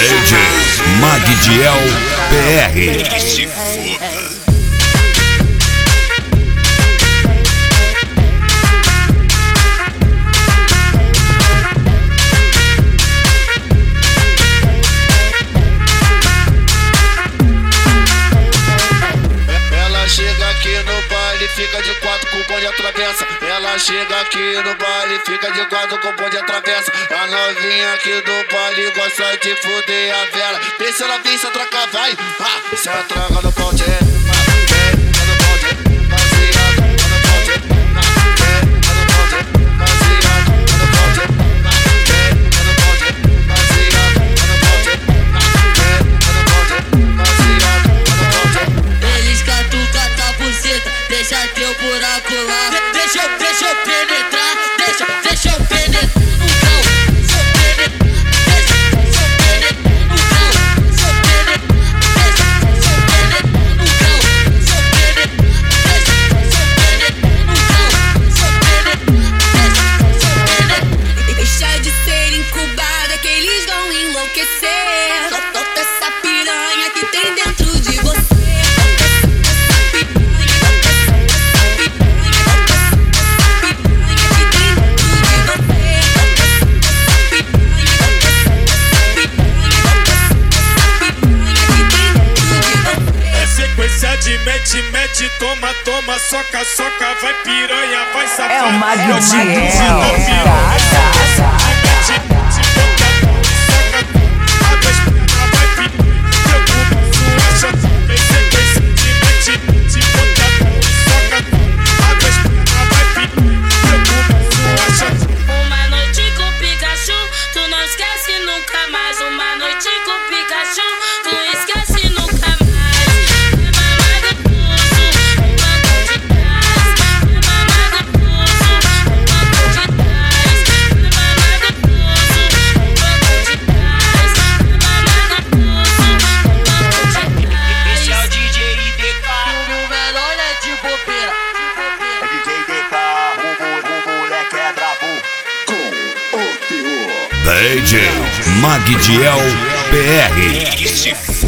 DJ Magdiel PR. Que se foda. Chega aqui no baile, fica de quatro com o bonde atravessa. Ela chega aqui no baile, fica de quatro com o bonde atravessa. A novinha aqui do baile gosta de fuder a vela. Deixa ela vir, se atraca, vai. Se atraca no bonde, deixa teu buraco lá. Deixa eu penetrar, deixa eu penetrar no grau. Deixa eu penetrar, deixa eu penetrar no grau. Deixa eu penetrar, deixa eu penetrar no grau. Deixa eu penetrar, deixa eu penetrar no grau. Deixa eu penetrar, deixa eu penetrar. Deixa de ser incubada que eles vão enlouquecer. Solta essa piranha que tem dentro de você. De mete, toma, soca, vai piranha, vai safar. É o Magdiel. Uma noite com Pikachu, tu não esquece nunca mais. Uma noite com Pikachu, tu esquece nunca mais. DJ Magdiel PR. Que se foda.